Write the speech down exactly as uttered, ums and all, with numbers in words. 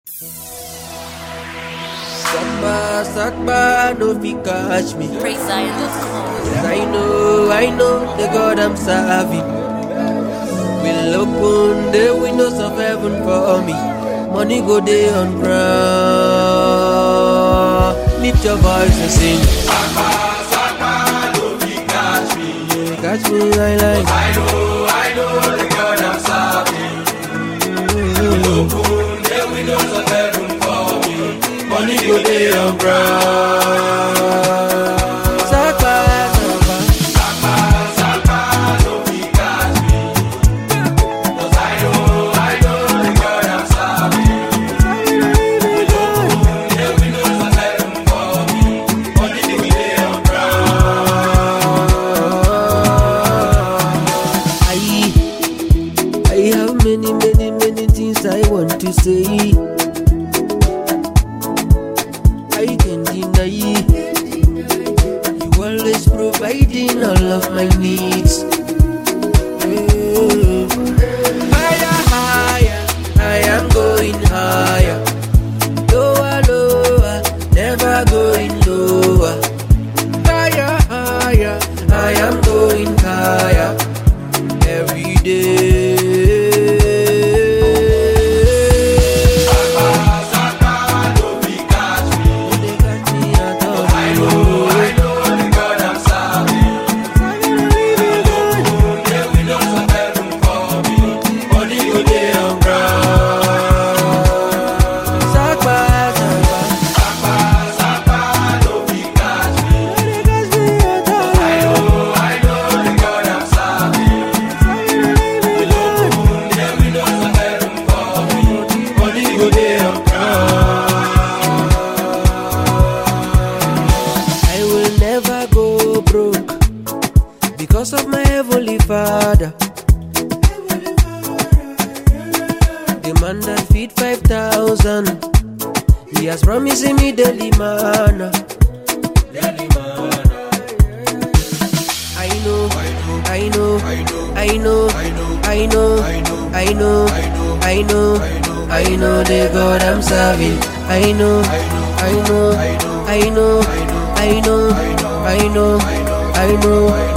Sakba, Sakba, no fi catch me. Praise Zion dot com. I know, I know the God I'm serving will open the windows of heaven for me. Money go day on ground. Lift your voice and sing. Sakba, Sakba, no fi catch me. Yeah, catch me, I like. I know, I know the God I'm serving will open the windows of heaven for me. Money go day on ground. Sakba, Sakba, Sakba, Sakba, no fi catch me. 'Cause I know, I know the God I'm serving will open the windows of heaven for me. Money go day on ground. I, I have many, many, many things I want to say. I can't deny. You always providing all of my needs. Yeah. Higher, higher, I am going higher. Lower, lower, never going lower. Higher, higher, I am going higher every day. Sakba, Sakba, no fi catch me. They got me at all. I know, I know the God I'm serving will open the windows of heaven for me. Money go day on ground. Sakba, Sakba, Sakba, Sakba, no fi catch me. they got me at all. I know, I know the God I'm serving will open the windows of heaven for me. Money go day on ground. I will never go broke because of my heavenly Father. The man that feed five thousand, he has promised me daily manna. Daily manna. I know, I I know, I know, I know, I know, I know, I know, I know, I know, I know, I know, I know the God I'm serving. I know, I know, I know, I know, I know, I know, I know.